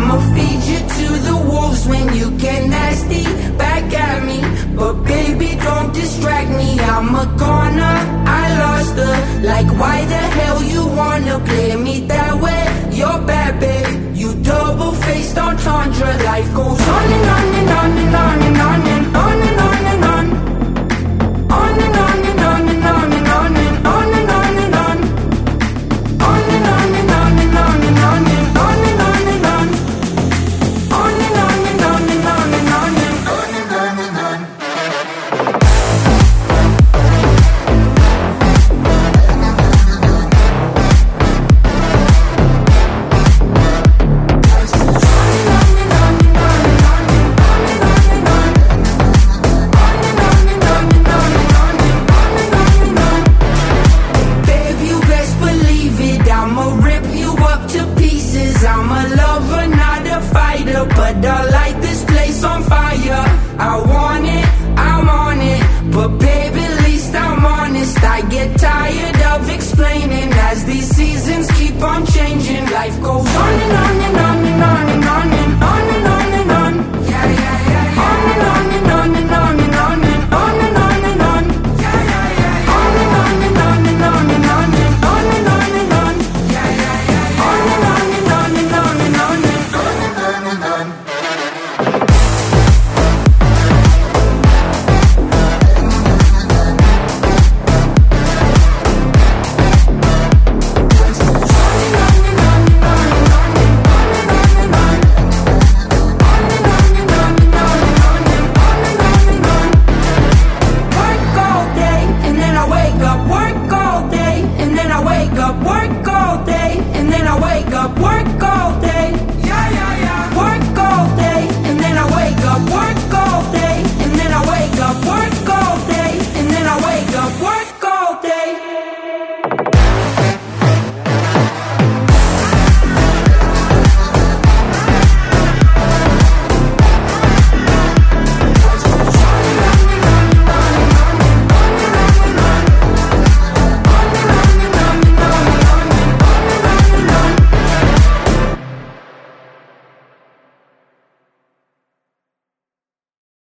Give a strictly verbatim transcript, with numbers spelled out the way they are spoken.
I'ma feed you to the wolves when you get nasty back at me. But baby, don't distract me, I'm a goner, I lost her. Like why the hell you wanna play me that way? You're bad, babe, you double-faced entendre. Life goes on and on and on and on and on and on and on and on. On and on and on and on and on and on and on and on. On and on and on and on and on and on and on and on. On and on and on and on and on and on and on and on. But I light this place on fire. I want it, I'm on it. But baby, at least I'm honest. I get tired of explaining as these seasons keep on changing. Life goes